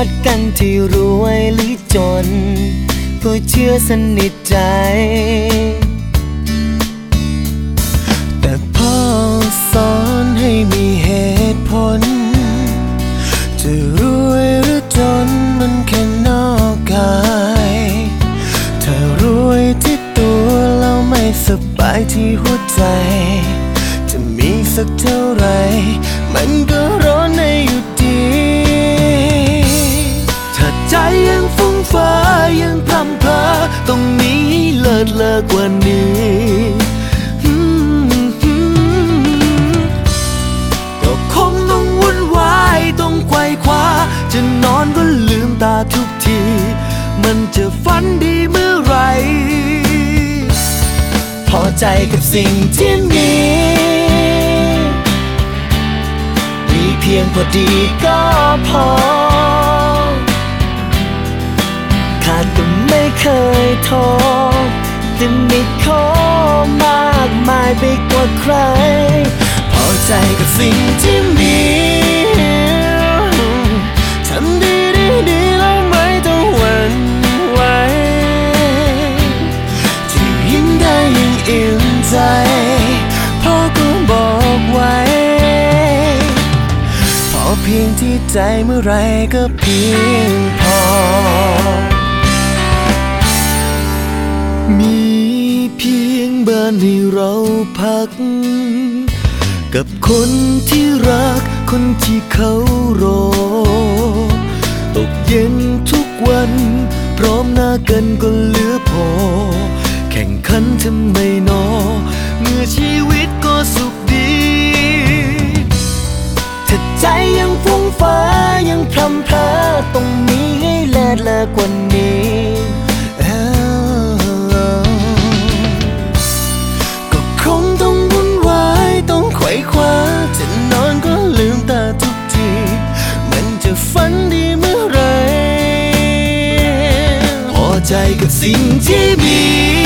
ดกันที่รวยหรือจนก็เชื่อสนิทใจแต่พ่อสอนให้มีเหตุผลจะรวยหรือจนมันแค่นอกกายถ้ารวยที่ตัวเราไม่สบายที่หัวใจจะมีสักเท่าไรมันก็ร้อนในอยู่ดีถ้าใจยังฟุ้งฟ้ายังพร่ำเพอต้องมีเลิศเลอกว่านี้ก็คงต้องวุ่นวายต้องไขว่คว้าจะนอนก็ลืมตาทุกทีมันจะฝันดีเมื่อไรพอใจกับสิ่งที่มีเพียงพอดีก็พอขาดก็ไม่เคยท้อแต่ไม่ขอมากมายไปกว่าใครพอใจกับสิ่งที่มีทำดีแล้วไม่ต้องหวั่นไหวที่ยิ้มได้ยังอิ่มใจพ่อก็บอกไว้เพียงที่ใจเมื่อไรก็เพียงพอมีเพียงบ้านให้เราพักกับคนที่รักคนที่เขารอตกเย็นทุกวันพร้อมหน้ากันก็เหลือพอแข่งขันทำไมนอเมื่อชีวิตก็สุขดีถ้าใจยังฟุ้งฟ้ายังพร่ำเพอต้องมีให้เลิศเลอกว่านี้ก็คงต้องวุ่นวายต้องไขว่คว้าจะนอนก็ลืมตาทุกทีมันจะฝันดีเมื่อไรพอใจกับสิ่งที่มี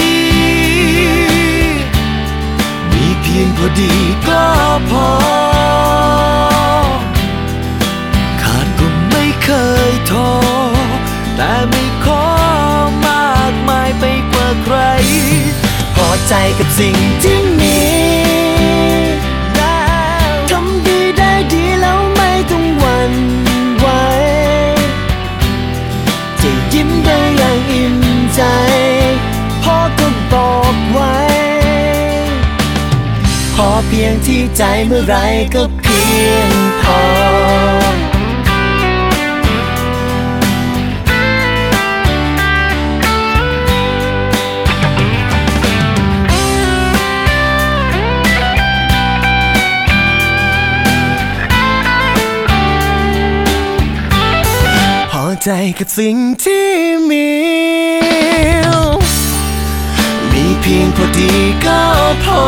เพียงพอดีก็พอเคยท้อแต่ไม่ขอมากมายไปกว่าใครพอใจกับสิ่งที่มีแล้วทำดีได้ดีแล้วไม่ต้องหวั่นไหวจะยิ้มได้อย่างอิ่มใจพ่อก็บอกไว้พอเพียงที่ใจเมื่อไรก็เพียงพอใจกับสิ่งที่มีเพียงพอดีก็พอ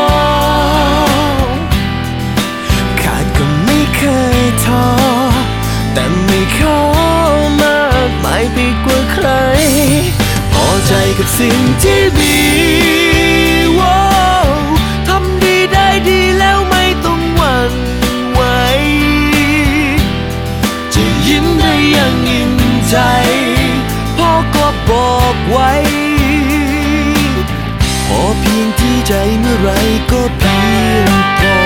ขาดก็ไม่เคยท้อแต่ไม่ขอมากมายไปกว่าใครพอใจกับสิ่งที่มีทำดีได้ดีแล้วไม่ต้องหวั่นไหวจะยิ้มได้อย่างอิ่มใจพ่อก็บอกไว้พอเพียงที่ใจเมื่อไรก็เพียงพอ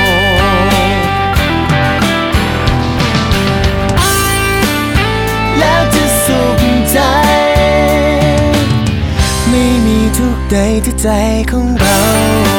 แล้วจะสุขใจไม่มีทุกข์ใดที่ใจของเรา